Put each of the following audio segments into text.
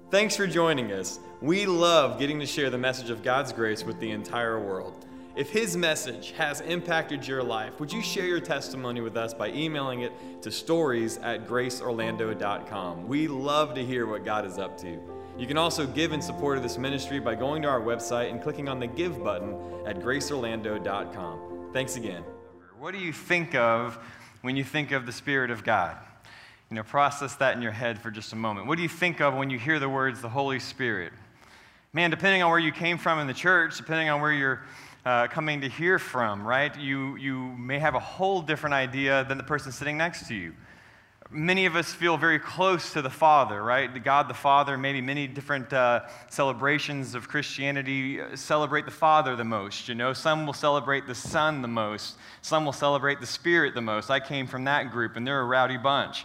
Thanks for joining us. We love getting to share the message of God's grace with the entire world. If His message has impacted your life, would you share your testimony with us by emailing it to stories@graceorlando.com. We love to hear what God is up to. You can also give in support of this ministry by going to our website and clicking on the Give button at graceorlando.com. Thanks again. What do you think of when you think of the Spirit of God? Process that in your head for just a moment. What do you think of when you hear the words, the Holy Spirit? Man, depending on where you came from in the church, depending on where you're coming to hear from, right? You may have a whole different idea than the person sitting next to you. Many of us feel very close to the Father, right? God the Father, maybe many different celebrations of Christianity celebrate the Father the most, Some will celebrate the Son the most. Some will celebrate the Spirit the most. I came from that group, and they're a rowdy bunch.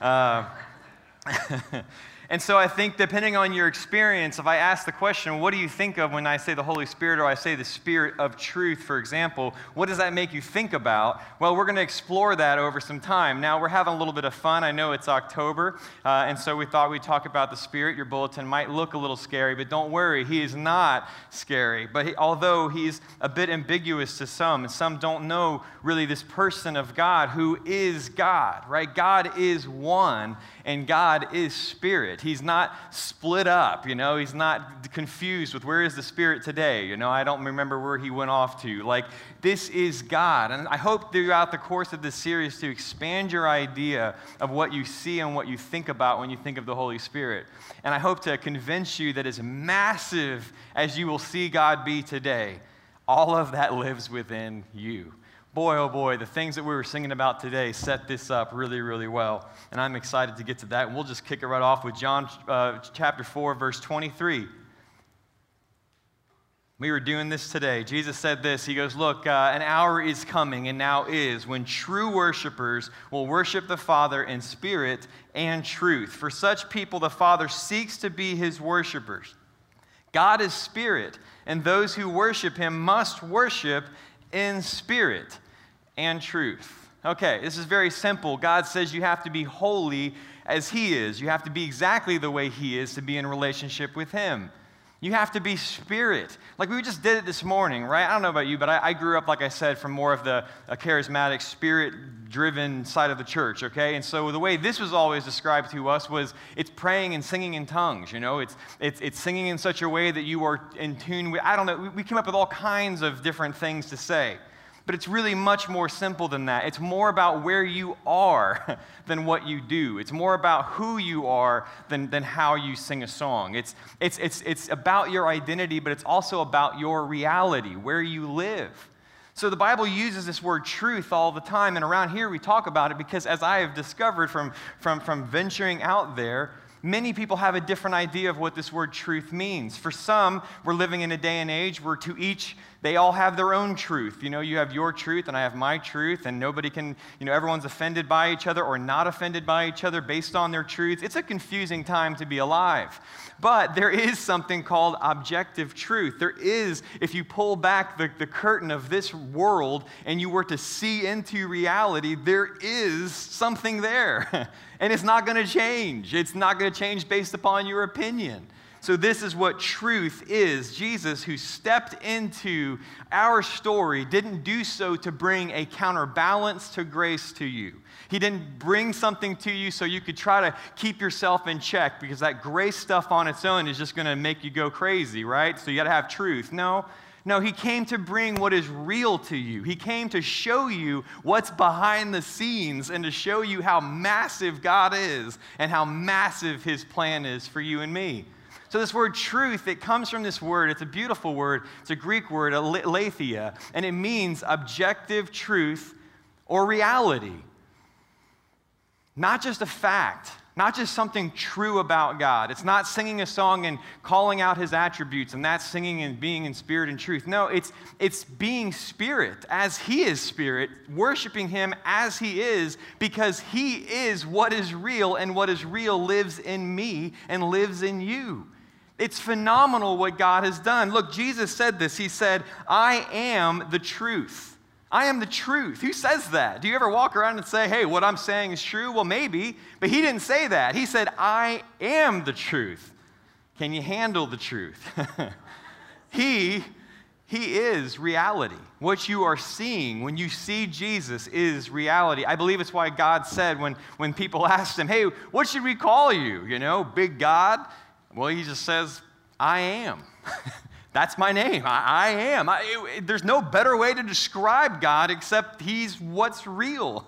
And so I think depending on your experience, if I ask the question, what do you think of when I say the Holy Spirit or I say the Spirit of truth, for example, what does that make you think about? Well, we're going to explore that over some time. Now, we're having a little bit of fun. I know it's October, and so we thought we'd talk about the Spirit. Your bulletin might look a little scary, but don't worry, He is not scary. But although He's a bit ambiguous to some, and some don't know really this person of God who is God, right? God is one, and God is Spirit. He's not split up, He's not confused with where is the Spirit today. I don't remember where He went off to. This is God. And I hope throughout the course of this series to expand your idea of what you see and what you think about when you think of the Holy Spirit. And I hope to convince you that as massive as you will see God be today, all of that lives within you. Boy, oh boy, the things that we were singing about today set this up really, really well. And I'm excited to get to that. And we'll just kick it right off with John chapter 4, verse 23. We were doing this today. Jesus said this. He goes, look, an hour is coming, and now is, when true worshipers will worship the Father in spirit and truth. For such people, the Father seeks to be His worshipers. God is spirit, and those who worship Him must worship in spirit and truth. Okay, this is very simple. God says you have to be holy as He is. You have to be exactly the way He is to be in relationship with Him. You have to be spirit. Like we just did it this morning, right? I don't know about you, but I grew up, like I said, from more of the charismatic, spirit-driven side of the church, okay? And so the way this was always described to us was it's praying and singing in tongues, It's singing in such a way that you are in tune with, I don't know, we came up with all kinds of different things to say. But it's really much more simple than that. It's more about where you are than what you do. It's more about who you are than how you sing a song. It's about your identity, but it's also about your reality, where you live. So the Bible uses this word truth all the time, and around here we talk about it because, as I have discovered from venturing out there, many people have a different idea of what this word truth means. For some, we're living in a day and age where they all have their own truth. You have your truth and I have my truth, and nobody can, everyone's offended by each other or not offended by each other based on their truth. It's a confusing time to be alive. But there is something called objective truth. There is, if you pull back the curtain of this world and you were to see into reality, there is something there. And it's not going to change. It's not going to change based upon your opinion. So this is what truth is. Jesus, who stepped into our story, didn't do so to bring a counterbalance to grace to you. He didn't bring something to you so you could try to keep yourself in check, because that grace stuff on its own is just going to make you go crazy, right? So you got to have truth. No, He came to bring what is real to you. He came to show you what's behind the scenes and to show you how massive God is and how massive His plan is for you and me. So this word truth, it comes from this word. It's a beautiful word. It's a Greek word, aletheia, and it means objective truth or reality. Not just a fact, not just something true about God. It's not singing a song and calling out His attributes, and that's singing and being in spirit and truth. No, it's being spirit as He is spirit, worshiping Him as He is, because He is what is real, and what is real lives in me and lives in you. It's phenomenal what God has done. Look, Jesus said this. He said, I am the truth. I am the truth. Who says that? Do you ever walk around and say, hey, what I'm saying is true? Well, maybe, but He didn't say that. He said, I am the truth. Can you handle the truth? He is reality. What you are seeing when you see Jesus is reality. I believe it's why God said when people asked him, hey, what should we call you? You know, big God? Well, he just says, I am. That's my name. I am. There's no better way to describe God except he's what's real,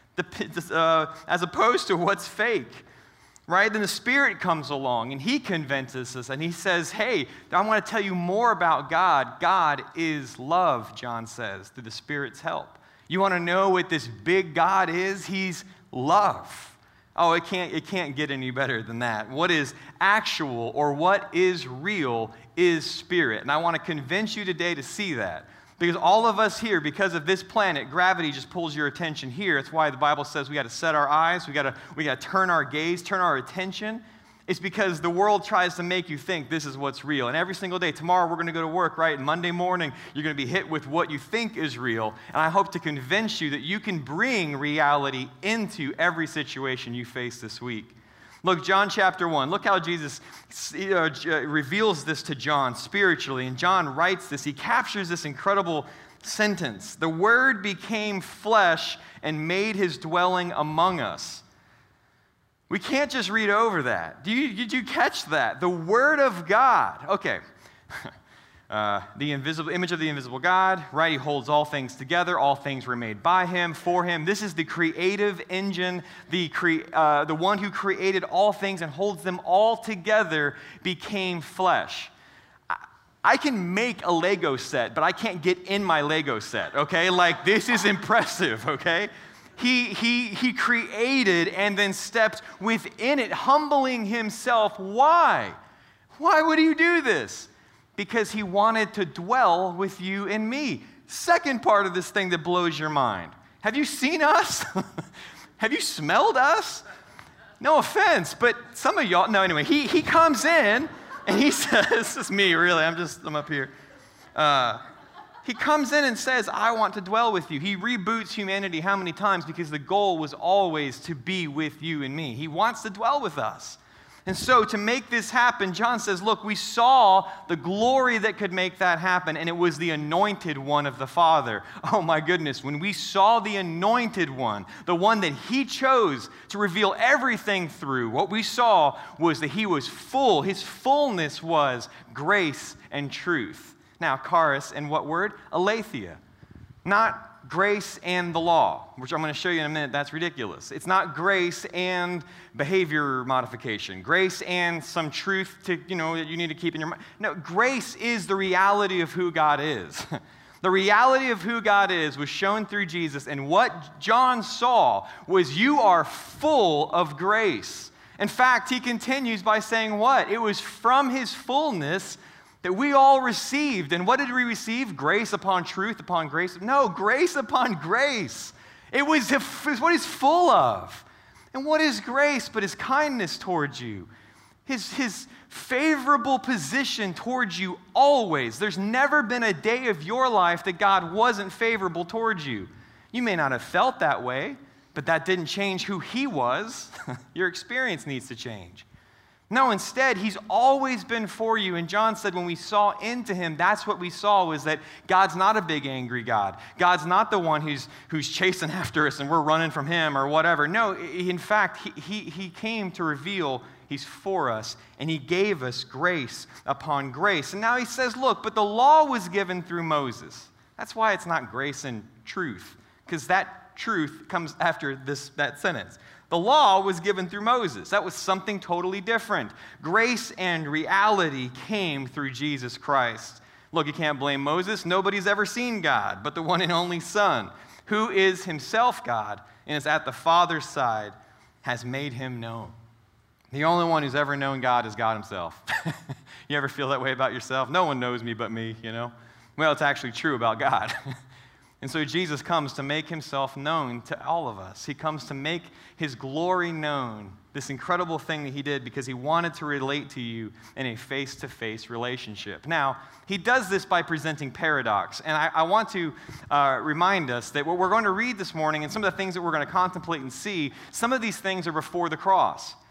as opposed to what's fake. Right? Then the Spirit comes along and he convinces us and he says, hey, I want to tell you more about God. God is love, John says, through the Spirit's help. You want to know what this big God is? He's love. Oh, it can't get any better than that. What is actual or what is real is Spirit. And I want to convince you today to see that. Because all of us here, because of this planet, gravity just pulls your attention here. That's why the Bible says we got to set our eyes, we got to turn our gaze, turn our attention. It's because the world tries to make you think this is what's real. And every single day, tomorrow we're going to go to work, right? And Monday morning, you're going to be hit with what you think is real. And I hope to convince you that you can bring reality into every situation you face this week. Look, John chapter 1. Look how Jesus reveals this to John spiritually. And John writes this. He captures this incredible sentence. The Word became flesh and made his dwelling among us. We can't just read over that. Did you catch that? The Word of God. Okay. The invisible image of the invisible God, right? He holds all things together. All things were made by him, for him. This is the creative engine, the one who created all things and holds them all together became flesh. I can make a Lego set, but I can't get in my Lego set, okay? Like, this is impressive, okay? He created and then stepped within it, humbling himself. Why? Why would he do this? Because he wanted to dwell with you and me. Second part of this thing that blows your mind. Have you seen us? Have you smelled us? No offense, but some of y'all, no, anyway, he comes in and he says, this is me, really, I'm up here. He comes in and says, I want to dwell with you. He reboots humanity how many times? Because the goal was always to be with you and me. He wants to dwell with us. And so to make this happen, John says, look, we saw the glory that could make that happen, and it was the anointed one of the Father. Oh my goodness, when we saw the anointed one, the one that he chose to reveal everything through, what we saw was that he was full. His fullness was grace and truth. Now, charis, and what word? Aletheia. Not grace and the law, which I'm going to show you in a minute. That's ridiculous. It's not grace and behavior modification. Grace and some truth that you need to keep in your mind. No, grace is the reality of who God is. The reality of who God is was shown through Jesus, and what John saw was you are full of grace. In fact, he continues by saying what? It was from his fullness that we all received. And what did we receive? Grace upon truth upon grace? No, grace upon grace. It was what he's full of. And what is grace but his kindness towards you? His favorable position towards you always. There's never been a day of your life that God wasn't favorable towards you. You may not have felt that way, but that didn't change who he was. Your experience needs to change. No, instead, he's always been for you. And John said when we saw into him, that's what we saw, was that God's not a big angry God. God's not the one who's chasing after us and we're running from him or whatever. No, in fact, he came to reveal he's for us, and he gave us grace upon grace. And now he says, look, but the law was given through Moses. That's why it's not grace and truth, because that truth comes after that sentence. The law was given through Moses. That was something totally different. Grace and reality came through Jesus Christ. Look, you can't blame Moses. Nobody's ever seen God but the one and only Son, who is himself God and is at the Father's side, has made him known. The only one who's ever known God is God himself. You ever feel that way about yourself? No one knows me but me, Well, it's actually true about God. And so Jesus comes to make himself known to all of us. He comes to make his glory known, this incredible thing that he did because he wanted to relate to you in a face-to-face relationship. Now, he does this by presenting paradox. And I want to remind us that what we're going to read this morning and some of the things that we're going to contemplate and see, some of these things are before the cross.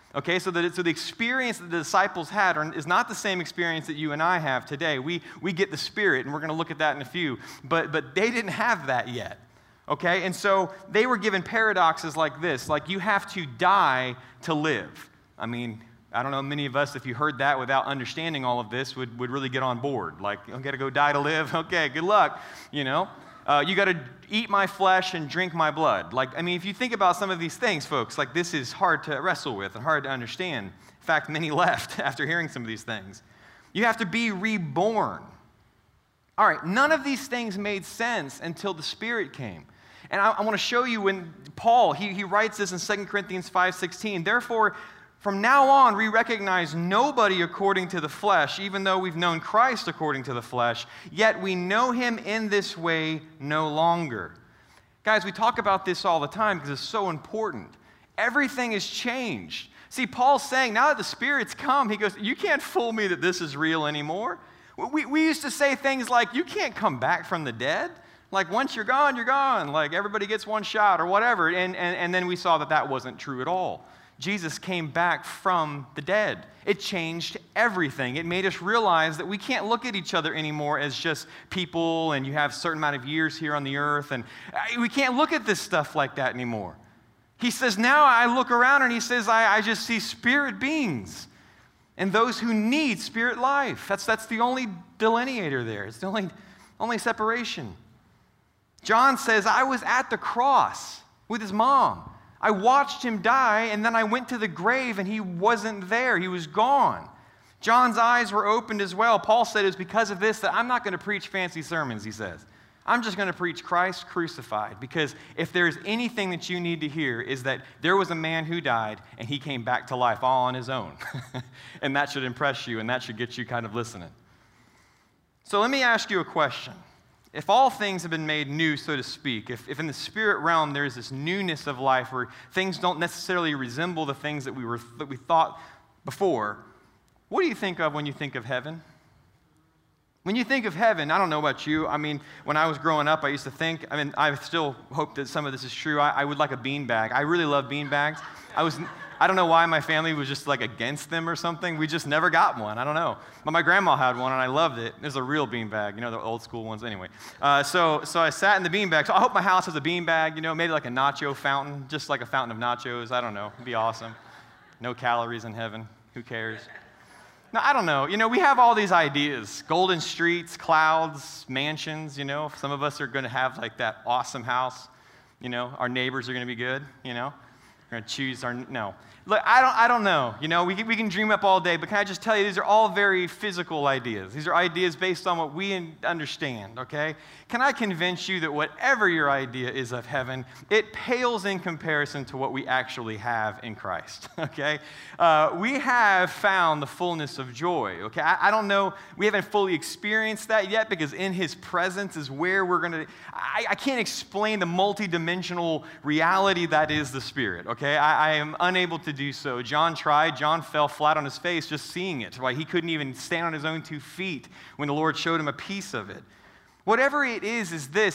Okay, so the experience that the disciples had is not the same experience that you and I have today. We get the Spirit, and we're going to look at that in a few, but they didn't have that yet. Okay, and so they were given paradoxes like this, like you have to die to live. I mean, I don't know, many of us, if you heard that without understanding all of this, would really get on board. Like, you got to go die to live? Okay, good luck, you know. You got to eat my flesh and drink my blood. Like, I mean, if you think about some of these things, folks, like this is hard to wrestle with and hard to understand. In fact, many left after hearing some of these things. You have to be reborn. All right, none of these things made sense until the Spirit came. And I want to show you when Paul, he writes this in 2 Corinthians 5:16. Therefore, from now on, we recognize nobody according to the flesh, even though we've known Christ according to the flesh, yet we know him in this way no longer. Guys, we talk about this all the time because it's so important. Everything has changed. See, Paul's saying, now that the Spirit's come, he goes, you can't fool me that this is real anymore. We used to say things like, you can't come back from the dead. Like, once you're gone, you're gone. Like, everybody gets one shot or whatever. And then we saw that wasn't true at all. Jesus came back from the dead. It changed everything. It made us realize that we can't look at each other anymore as just people and you have a certain amount of years here on the earth. And we can't look at this stuff like that anymore. He says, now I look around and he says, I just see spirit beings and those who need spirit life. That's the only delineator there. It's the only separation. John says, I was at the cross with his mom. I watched him die, and then I went to the grave, and he wasn't there. He was gone. John's eyes were opened as well. Paul said it was because of this that I'm not going to preach fancy sermons, he says. I'm just going to preach Christ crucified, because if there's anything that you need to hear is that there was a man who died, and he came back to life all on his own. And that should impress you, and that should get you kind of listening. So let me ask you a question. If all things have been made new, so to speak, if in the spirit realm there is this newness of life where things don't necessarily resemble the things that we thought before, what do you think of when you think of heaven? When you think of heaven, I don't know about you. I mean, when I was growing up, I used to think, I still hope that some of this is true. I would like a beanbag. I really love beanbags. I don't know why my family was just like against them or something. We just never got one. I don't know. But my grandma had one, and I loved it. It was a real beanbag, you know, the old school ones. Anyway, so I sat in the beanbag. So I hope my house has a beanbag, you know, maybe like a nacho fountain, just like a fountain of nachos. I don't know. It'd be awesome. No calories in heaven. Who cares? No, I don't know. You know, we have all these ideas. Golden streets, clouds, mansions, you know. Some of us are going to have like that awesome house. You know, our neighbors are going to be good, you know. We're going to choose no. Look, I don't know. You know, we can dream up all day, but can I just tell you, these are all very physical ideas. These are ideas based on what we understand, okay? Can I convince you that whatever your idea is of heaven, it pales in comparison to what we actually have in Christ, okay? We have found the fullness of joy, okay? I don't know, we haven't fully experienced that yet because in His presence is where we're going to, I can't explain the multidimensional reality that is the Spirit, okay? I am unable to do so. John tried. John fell flat on his face just seeing it. Right? He couldn't even stand on his own 2 feet when the Lord showed him a piece of it. Whatever it is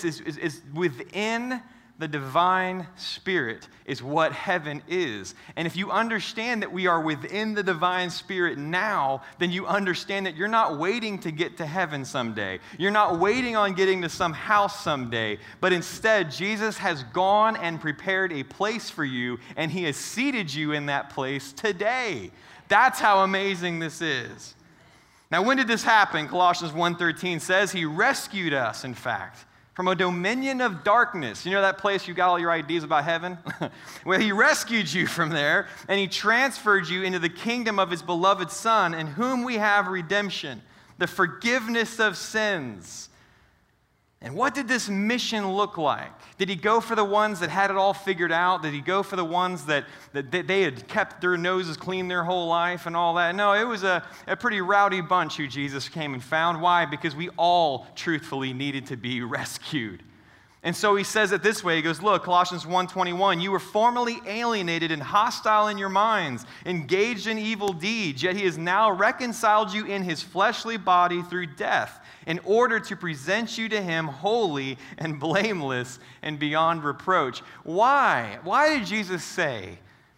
within the divine Spirit is what heaven is. And if you understand that we are within the divine Spirit now, then you understand that you're not waiting to get to heaven someday. You're not waiting on getting to some house someday. But instead, Jesus has gone and prepared a place for you, and He has seated you in that place today. That's how amazing this is. Now, when did this happen? Colossians 1:13 says He rescued us, in fact, from a dominion of darkness. You know that place you got all your ideas about heaven? Well, He rescued you from there, and He transferred you into the kingdom of His beloved Son, in whom we have redemption, the forgiveness of sins. And what did this mission look like? Did He go for the ones that had it all figured out? Did He go for the ones that they had kept their noses clean their whole life and all that? No, it was a pretty rowdy bunch who Jesus came and found. Why? Because we all truthfully needed to be rescued. And so He says it this way. He goes, look, Colossians 1:21, you were formerly alienated and hostile in your minds, engaged in evil deeds, yet He has now reconciled you in His fleshly body through death, in order to present you to Him holy and blameless and beyond reproach. Why? Why did Jesus say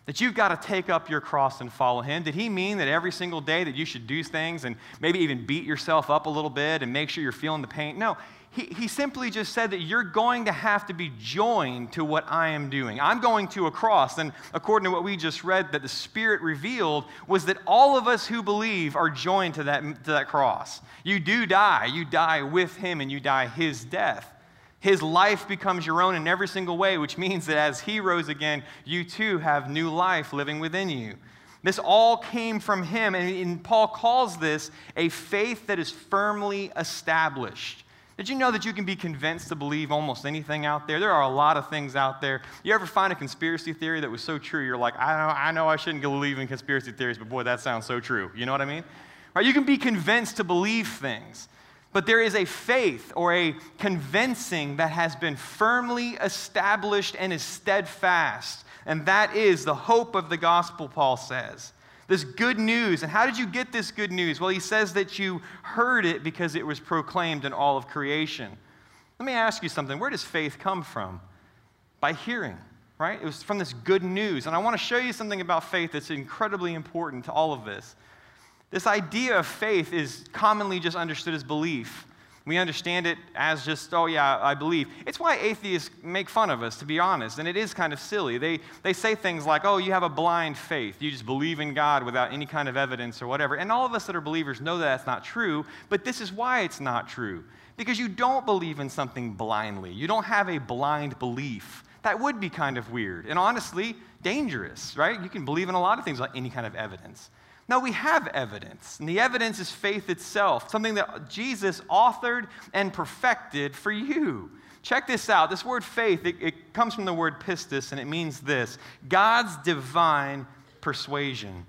That you've got to take up your cross and follow him? Did he mean that every single day that you should do things and maybe even beat yourself up a little bit and make sure you're feeling the pain? No, he simply just said that you're going to have to be joined to what I am doing. I'm going to a cross, and according to what we just read, that the Spirit revealed was that all of us who believe are joined to that cross. You do die. You die with him, and you die his death. His life becomes your own in every single way, which means that as he rose again, you too have new life living within you. This all came from him, and Paul calls this a faith that is firmly established. Did you know that you can be convinced to believe almost anything out there? There are a lot of things out there. You ever find a conspiracy theory that was so true, you're like, I know I shouldn't believe in conspiracy theories, but boy, that sounds so true. You know what I mean? Right? You can be convinced to believe things. But there is a faith or a convincing that has been firmly established and is steadfast. And that is the hope of the gospel, Paul says. This good news. And how did you get this good news? Well, he says that you heard it because it was proclaimed in all of creation. Let me ask you something. Where does faith come from? By hearing, right? It was from this good news. And I want to show you something about faith that's incredibly important to all of this. This idea of faith is commonly just understood as belief. We understand it as just, oh yeah, I believe. It's why atheists make fun of us, to be honest, and it is kind of silly. They say things like, oh, you have a blind faith. You just believe in God without any kind of evidence or whatever. And all of us that are believers know that that's not true, but this is why it's not true. Because you don't believe in something blindly. You don't have a blind belief. That would be kind of weird and honestly dangerous, right? You can believe in a lot of things without any kind of evidence. No, we have evidence, and the evidence is faith itself, something that Jesus authored and perfected for you. Check this out. This word faith, it comes from the word pistis, and it means this: God's divine persuasion.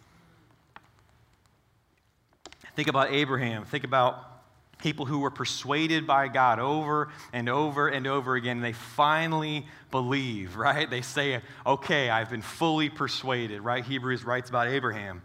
Think about Abraham. Think about people who were persuaded by God over and over and over again. And they finally believe, right? They say, okay, I've been fully persuaded, right? Hebrews writes about Abraham.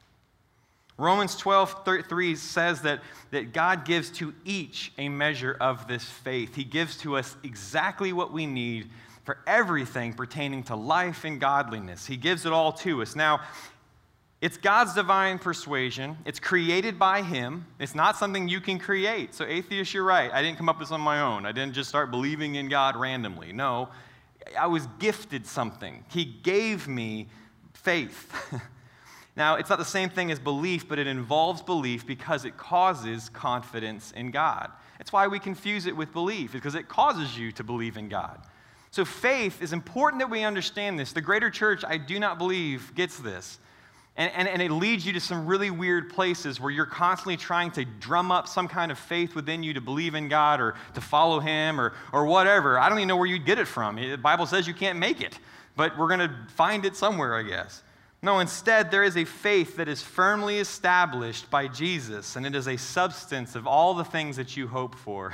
Romans 12:3 says that God gives to each a measure of this faith. He gives to us exactly what we need for everything pertaining to life and godliness. He gives it all to us. Now, it's God's divine persuasion. It's created by him. It's not something you can create. So atheists, you're right. I didn't come up with this on my own. I didn't just start believing in God randomly. No, I was gifted something. He gave me faith. Now, it's not the same thing as belief, but it involves belief because it causes confidence in God. It's why we confuse it with belief, because it causes you to believe in God. So faith is important that we understand this. The greater church, I do not believe, gets this. And it leads you to some really weird places where you're constantly trying to drum up some kind of faith within you to believe in God or to follow him or whatever. I don't even know where you'd get it from. The Bible says you can't make it, but we're going to find it somewhere, I guess. No, instead, there is a faith that is firmly established by Jesus, and it is a substance of all the things that you hope for.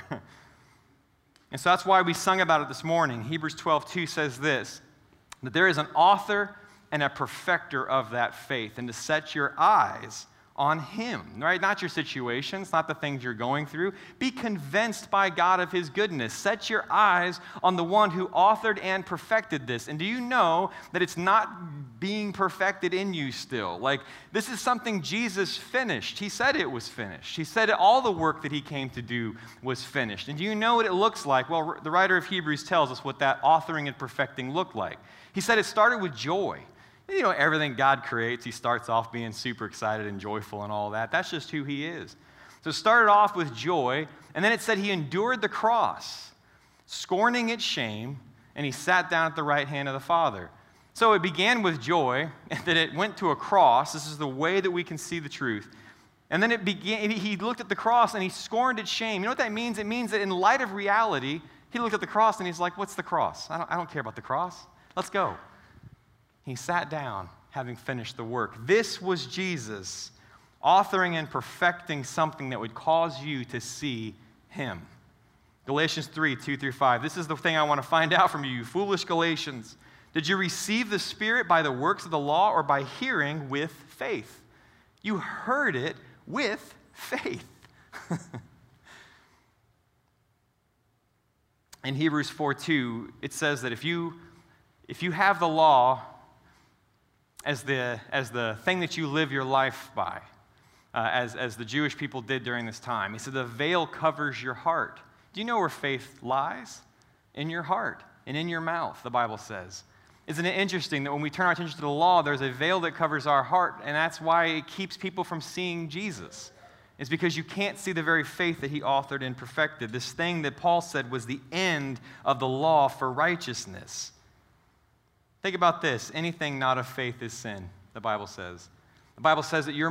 And so that's why we sung about it this morning. Hebrews 12:2 says this, that there is an author and a perfecter of that faith, and to set your eyes on him, right? Not your situations, not the things you're going through. Be convinced by God of his goodness. Set your eyes on the one who authored and perfected this. And do you know that it's not being perfected in you still? Like, this is something Jesus finished. He said it was finished. He said all the work that he came to do was finished. And do you know what it looks like? Well, the writer of Hebrews tells us what that authoring and perfecting looked like. He said it started with joy. You know, everything God creates, he starts off being super excited and joyful and all that. That's just who he is. So it started off with joy, and then it said he endured the cross, scorning its shame, and he sat down at the right hand of the Father. So it began with joy, and then it went to a cross. This is the way that we can see the truth. And then he looked at the cross and he scorned its shame. You know what that means? It means that in light of reality, he looked at the cross and he's like, what's the cross? I don't care about the cross. Let's go. He sat down, having finished the work. This was Jesus authoring and perfecting something that would cause you to see him. Galatians 3:2-5. This is the thing I want to find out from you, you foolish Galatians. Did you receive the Spirit by the works of the law or by hearing with faith? You heard it with faith. In Hebrews 4:2, it says that if you have the law, as the thing that you live your life by, as the Jewish people did during this time. He said the veil covers your heart. Do you know where faith lies? In your heart and in your mouth, the Bible says. Isn't it interesting that when we turn our attention to the law, there's a veil that covers our heart, and that's why it keeps people from seeing Jesus. It's because you can't see the very faith that he authored and perfected. This thing that Paul said was the end of the law for righteousness. Think about this. Anything not of faith is sin, the Bible says. The Bible says that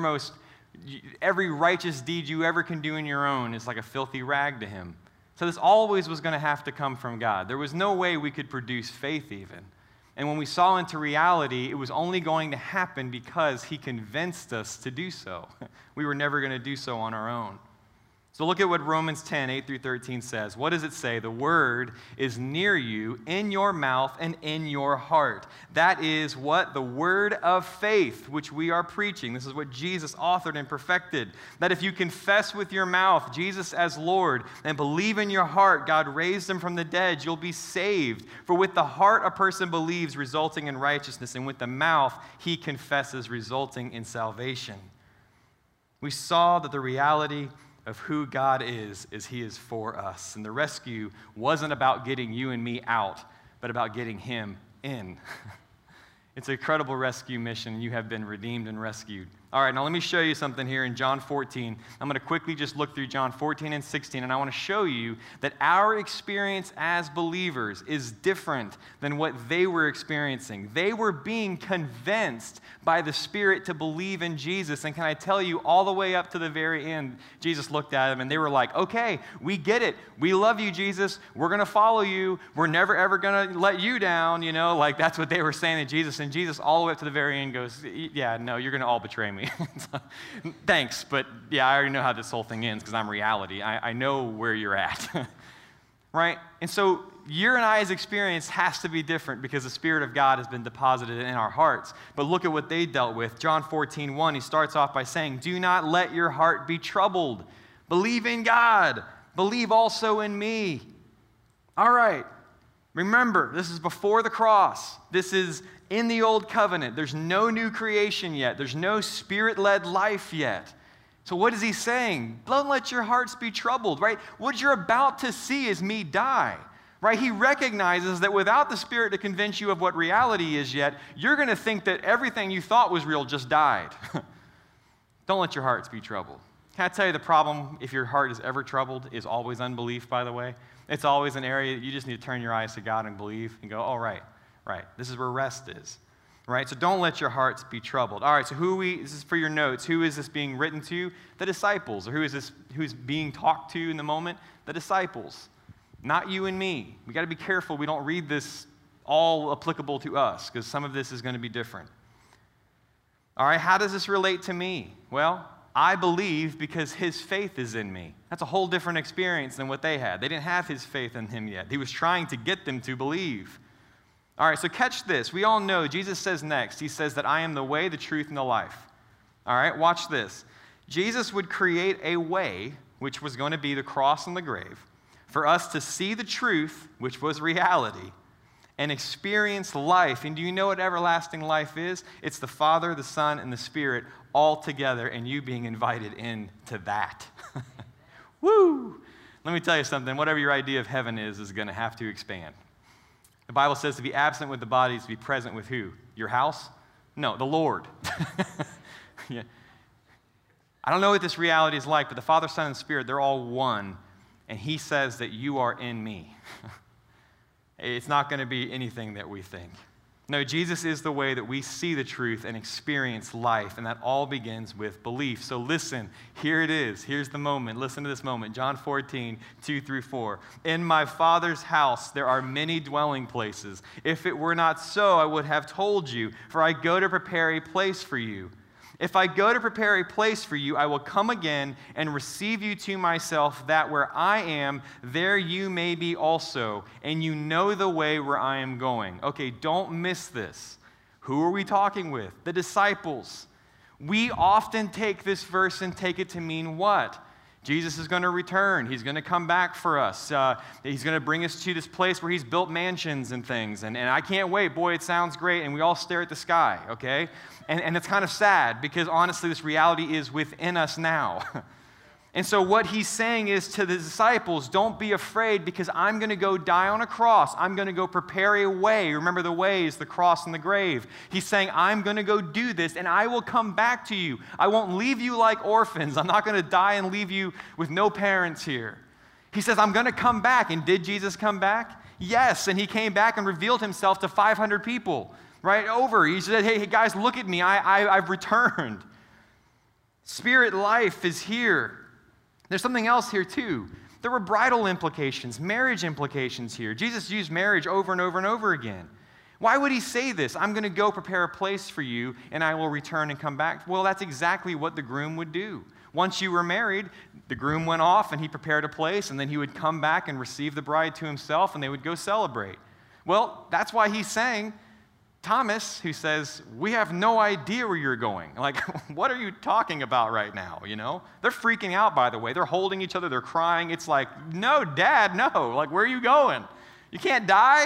every righteous deed you ever can do in your own is like a filthy rag to him. So this always was going to have to come from God. There was no way we could produce faith even. And when we saw into reality, it was only going to happen because he convinced us to do so. We were never going to do so on our own. So look at what Romans 10, 8 through 13 says. What does it say? The word is near you, in your mouth and in your heart. That is what? The word of faith, which we are preaching. This is what Jesus authored and perfected. That if you confess with your mouth Jesus as Lord and believe in your heart God raised him from the dead, you'll be saved. For with the heart a person believes, resulting in righteousness, and with the mouth he confesses, resulting in salvation. We saw that the reality of who God is he is for us. And the rescue wasn't about getting you and me out, but about getting him in. It's an incredible rescue mission. You have been redeemed and rescued. All right, now let me show you something here in John 14. I'm going to quickly just look through John 14 and 16, and I want to show you that our experience as believers is different than what they were experiencing. They were being convinced by the Spirit to believe in Jesus. And can I tell you, all the way up to the very end, Jesus looked at them, and they were like, okay, we get it. We love you, Jesus. We're going to follow you. We're never, ever going to let you down. Like that's what they were saying to Jesus. And Jesus, all the way up to the very end, goes, yeah, no, you're going to all betray me. Thanks, but yeah, I already know how this whole thing ends because I'm reality. I know where you're at, right? And so your and I's experience has to be different because the Spirit of God has been deposited in our hearts. But look at what they dealt with. John 14:1, he starts off by saying, do not let your heart be troubled. Believe in God. Believe also in me. All right. Remember, this is before the cross. This is in the old covenant. There's no new creation yet. There's no Spirit-led life yet. So what is he saying? Don't let your hearts be troubled, right? What you're about to see is me die, right? He recognizes that without the Spirit to convince you of what reality is yet, you're going to think that everything you thought was real just died. Don't let your hearts be troubled. Can I tell you the problem if your heart is ever troubled is always unbelief, by the way? It's always an area that you just need to turn your eyes to God and believe and go, oh, right. This is where rest is, right? So don't let your hearts be troubled. All right, so this is for your notes. Who is this being written to? The disciples. Or who's being talked to in the moment? The disciples. Not you and me. We got to be careful we don't read this all applicable to us because some of this is going to be different. All right, how does this relate to me? Well, I believe because his faith is in me. That's a whole different experience than what they had. They didn't have his faith in him yet. He was trying to get them to believe. All right, so catch this. We all know, Jesus says next, he says that I am the way, the truth, and the life. All right, watch this. Jesus would create a way, which was going to be the cross and the grave, for us to see the truth, which was reality, and experience life. And do you know what everlasting life is? It's the Father, the Son, and the Spirit all together, and you being invited into that. Woo! Let me tell you something. Whatever your idea of heaven is going to have to expand. The Bible says to be absent with the body is to be present with who? Your house? No, the Lord. Yeah. I don't know what this reality is like, but the Father, Son, and Spirit, they're all one. And he says that you are in me. It's not going to be anything that we think. No, Jesus is the way that we see the truth and experience life, and that all begins with belief. So listen, here it is. Here's the moment. Listen to this moment. John 14, 2 through 4. In my Father's house there are many dwelling places. If it were not so, I would have told you, for I go to prepare a place for you. If I go to prepare a place for you, I will come again and receive you to myself, that where I am, there you may be also, and you know the way where I am going. Okay, don't miss this. Who are we talking with? The disciples. We often take this verse and take it to mean what? Jesus is going to return. He's going to come back for us. He's going to bring us to this place where he's built mansions and things. And I can't wait. Boy, it sounds great. And we all stare at the sky, okay? And it's kind of sad because honestly, this reality is within us now. And so what he's saying is to the disciples, don't be afraid because I'm going to go die on a cross. I'm going to go prepare a way. Remember the way is the cross and the grave. He's saying, I'm going to go do this and I will come back to you. I won't leave you like orphans. I'm not going to die and leave you with no parents here. He says, I'm going to come back. And did Jesus come back? Yes. And he came back and revealed himself to 500 people right over. He said, hey guys, look at me. I've returned. Spirit life is here. There's something else here too. There were bridal implications, marriage implications here. Jesus used marriage over and over and over again. Why would he say this? I'm going to go prepare a place for you and I will return and come back. Well, that's exactly what the groom would do. Once you were married, the groom went off and he prepared a place and then he would come back and receive the bride to himself and they would go celebrate. Well, that's why he's saying, Thomas, who says, we have no idea where you're going. Like, what are you talking about right now, you know? They're freaking out, by the way. They're holding each other. They're crying. It's like, no, Dad, no. Like, where are you going? You can't die?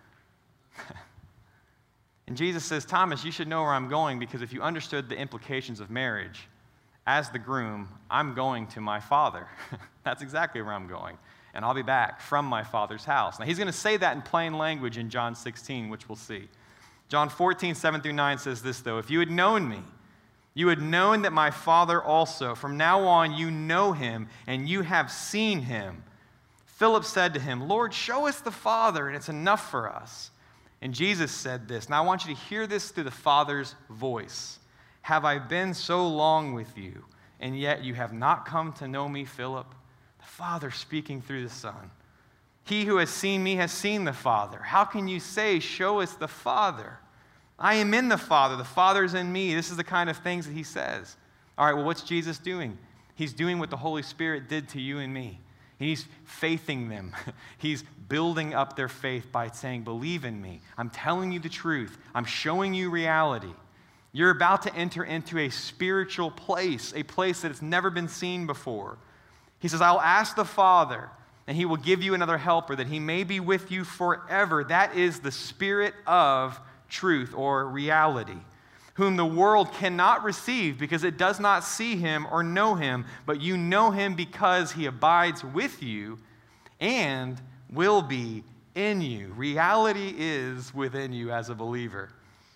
And Jesus says, Thomas, you should know where I'm going because if you understood the implications of marriage, as the groom, I'm going to my Father. That's exactly where I'm going. And I'll be back from my Father's house. Now, he's going to say that in plain language in John 16, which we'll see. John 14, 7 through 9 says this, though. If you had known me, you had known that my Father also. From now on, you know him, and you have seen him. Philip said to him, Lord, show us the Father, and it's enough for us. And Jesus said this. Now, I want you to hear this through the Father's voice. Have I been so long with you, and yet you have not come to know me, Philip? The Father speaking through the Son. He who has seen me has seen the Father. How can you say, show us the Father? I am in the Father. The Father is in me. This is the kind of things that he says. All right, well, what's Jesus doing? He's doing what the Holy Spirit did to you and me. He's faithing them. He's building up their faith by saying, believe in me. I'm telling you the truth. I'm showing you reality. You're about to enter into a spiritual place, a place that has never been seen before. He says, I'll ask the Father, and he will give you another helper that he may be with you forever. That is the Spirit of truth or reality, whom the world cannot receive because it does not see him or know him, but you know him because he abides with you and will be in you. Reality is within you as a believer.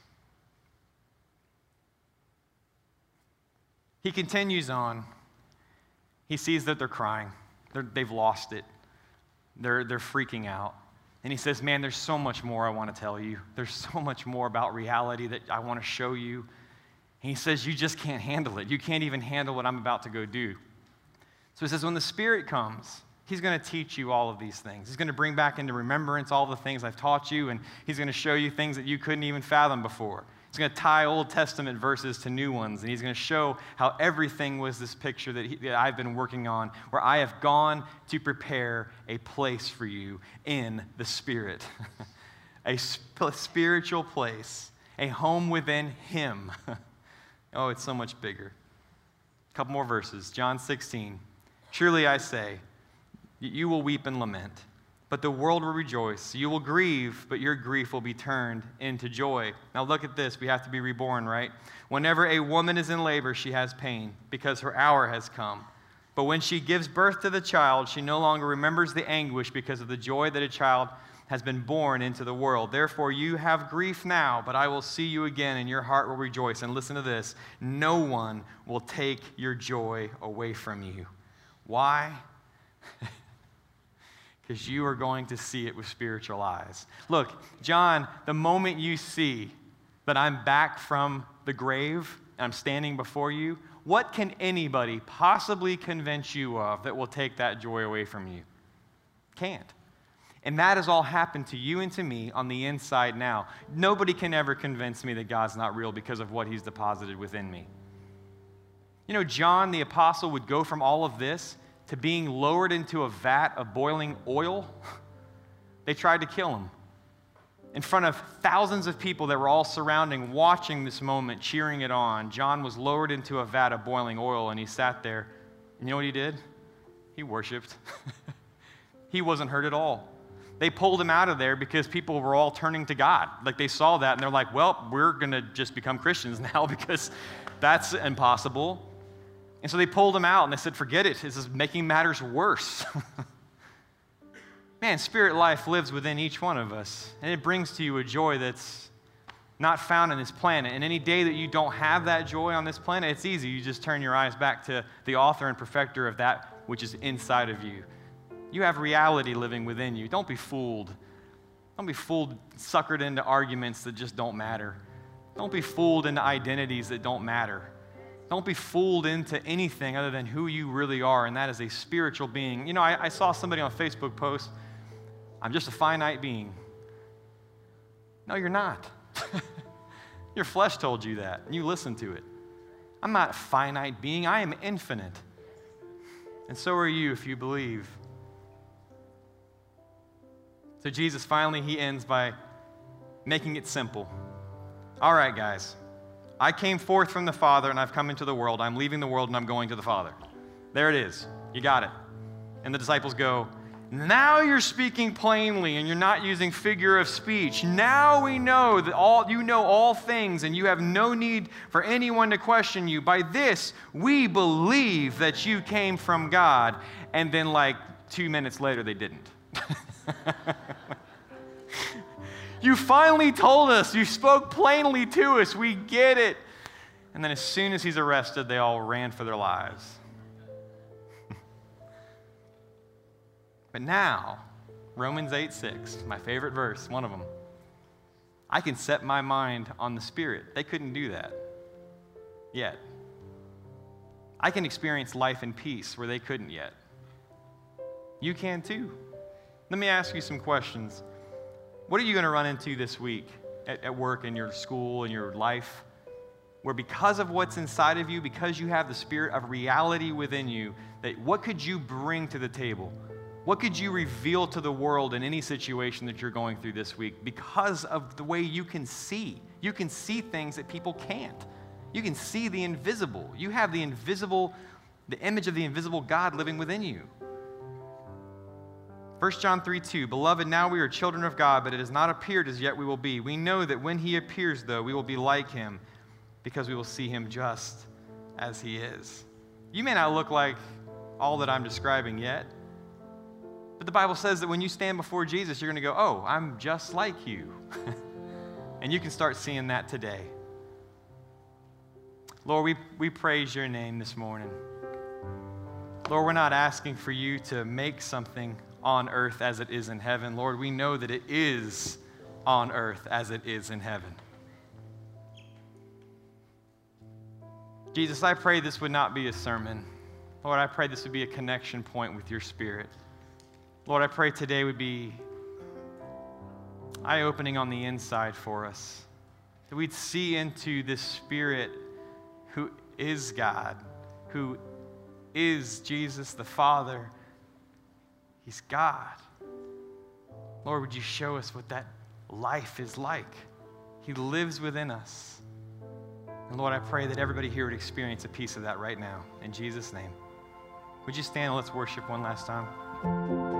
He continues on. He sees that they're crying. They've lost it. They're freaking out. And he says, man, there's so much more I want to tell you. There's so much more about reality that I want to show you. And he says, you just can't handle it. You can't even handle what I'm about to go do. So he says, when the Spirit comes, he's going to teach you all of these things. He's going to bring back into remembrance all the things I've taught you, and he's going to show you things that you couldn't even fathom before. He's going to tie Old Testament verses to new ones, and he's going to show how everything was this picture that I've been working on, where I have gone to prepare a place for you in the Spirit. A spiritual place, a home within him. Oh, it's so much bigger. A couple more verses. John 16. Truly I say, you will weep and lament, but the world will rejoice. You will grieve, but your grief will be turned into joy. Now look at this. We have to be reborn, right? Whenever a woman is in labor, she has pain because her hour has come. But when she gives birth to the child, she no longer remembers the anguish because of the joy that a child has been born into the world. Therefore, you have grief now, but I will see you again, and your heart will rejoice. And listen to this. No one will take your joy away from you. Why? Because you are going to see it with spiritual eyes. Look, John, the moment you see that I'm back from the grave and I'm standing before you, what can anybody possibly convince you of that will take that joy away from you? Can't. And that has all happened to you and to me on the inside now. Nobody can ever convince me that God's not real because of what he's deposited within me. You know, John the apostle would go from all of this to being lowered into a vat of boiling oil. They tried to kill him in front of thousands of people that were all surrounding, watching this moment, cheering it on. John was lowered into a vat of boiling oil, and he sat there. And you know what he did? He worshiped. He wasn't hurt at all. They pulled him out of there because people were all turning to God. Like they saw that and they're like, well, we're going to just become Christians now because that's impossible. And so they pulled him out and they said, forget it. This is making matters worse. Man, spirit life lives within each one of us. And it brings to you a joy that's not found on this planet. And any day that you don't have that joy on this planet, it's easy. You just turn your eyes back to the author and perfecter of that which is inside of you. You have reality living within you. Don't be fooled. Don't be fooled, suckered into arguments that just don't matter. Don't be fooled into identities that don't matter. Don't be fooled into anything other than who you really are, and that is a spiritual being. You know, I saw somebody on a Facebook post, I'm just a finite being. No, you're not. Your flesh told you that, and you listened to it. I'm not a finite being. I am infinite. And so are you if you believe. So Jesus, finally, he ends by making it simple. All right, guys. I came forth from the Father, and I've come into the world. I'm leaving the world, and I'm going to the Father. There it is. You got it. And the disciples go, now you're speaking plainly, and you're not using figure of speech. Now we know that you know all things, and you have no need for anyone to question you. By this, we believe that you came from God. And then like 2 minutes later, they didn't. You finally told us. You spoke plainly to us. We get it. And then as soon as he's arrested, they all ran for their lives. But now, Romans 8:6, my favorite verse, one of them. I can set my mind on the Spirit. They couldn't do that yet. I can experience life in peace where they couldn't yet. You can too. Let me ask you some questions. What are you going to run into this week at work, in your school, in your life, where because of what's inside of you, because you have the spirit of reality within you, that what could you bring to the table? What could you reveal to the world in any situation that you're going through this week because of the way you can see? You can see things that people can't. You can see the invisible. You have the invisible, the image of the invisible God living within you. 1 John 3:2, Beloved, now we are children of God, but it has not appeared as yet we will be. We know that when he appears, though, we will be like him because we will see him just as he is. You may not look like all that I'm describing yet, but the Bible says that when you stand before Jesus, you're going to go, oh, I'm just like you. And you can start seeing that today. Lord, we praise your name this morning. Lord, we're not asking for you to make something on earth as it is in heaven. Lord, we know that it is on earth as it is in heaven. Jesus, I pray this would not be a sermon. Lord, I pray this would be a connection point with your Spirit. Lord, I pray today would be eye-opening on the inside for us, that we'd see into this Spirit who is God, who is Jesus the Father. He's God. Lord, would you show us what that life is like? He lives within us. And Lord, I pray that everybody here would experience a piece of that right now. In Jesus' name. Would you stand and let's worship one last time?